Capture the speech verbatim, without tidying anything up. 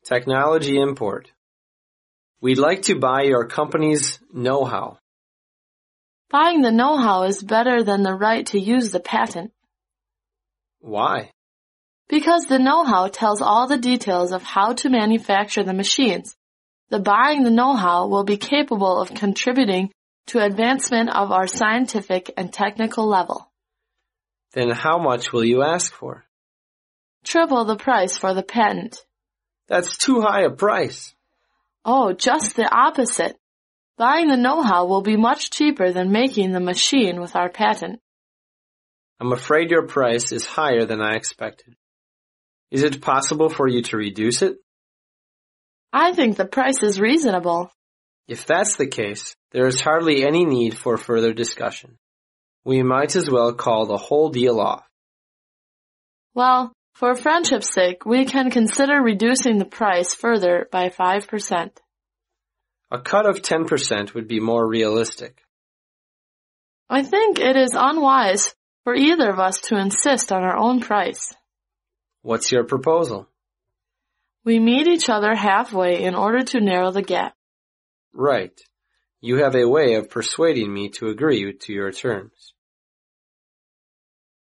Technology import. We'd like to buy your company's know-how. Buying the know-how is better than the right to use the patent. Why? Because the know-how tells all the details of how to manufacture the machines. The buying the know-how will be capable of contributing to advancement of our scientific and technical level. Then how much will you ask for? Triple the price for the patent. That's too high a price. Oh, just the opposite. Buying the know-how will be much cheaper than making the machine with our patent. I'm afraid your price is higher than I expected. Is it possible for you to reduce it? I think the price is reasonable. If that's the case, there is hardly any need for further discussion. We might as well call the whole deal off. Well, for friendship's sake, we can consider reducing the price further by five percent. A cut of ten percent would be more realistic. I think it is unwise for either of us to insist on our own price. What's your proposal? We meet each other halfway in order to narrow the gap. Right. You have a way of persuading me to agree to your terms.